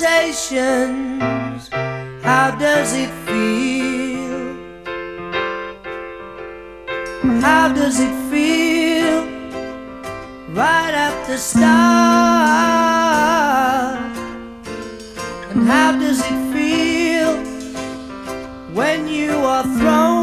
temptations. How does it feel? How does it feel right at the start? And how does it feel when you are thrown